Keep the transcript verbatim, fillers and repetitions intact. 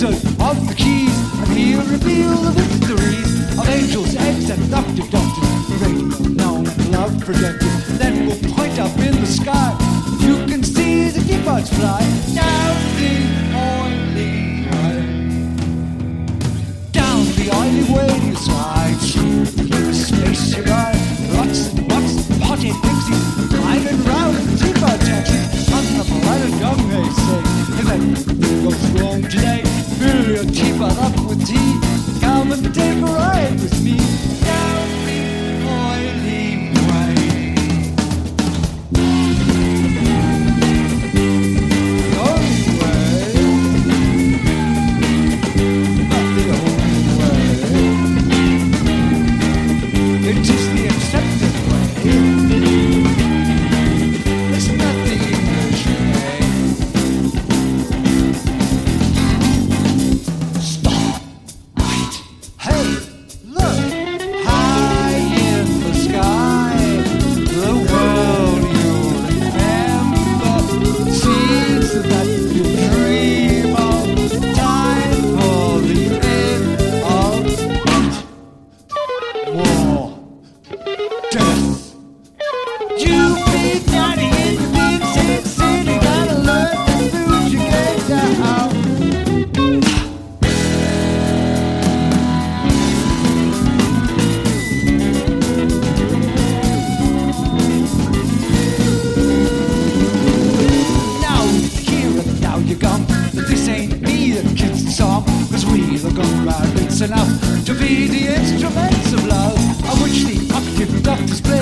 wizard of the keys, and he'll reveal the victories of angels, eggs, and doctor doctors. Radio known and love projected, then we'll point up in the sky. You can see the teapots fly down the oily way, down the oily way you slide through the space you ride. Lots and lots of potted pixies riding round in the teapot taxi. On the planet young, they say, if anything goes wrong today, fill your teapot up with tea. Come and take a ride with me down the oily way. The oily way, not the only way. It is the accepted way. It's not the English way. Stop. Right. Hey, look. High in the sky. The world you remember. Seeds that you dream of. Time for the end of war. Death. You be daddy in the big city, city, gotta learn the food you get down. Now you're here and now you're gone, but this ain't me that kids the song, 'cause we the gun round it's enough to be the instruments of love, of which the octave doctors play.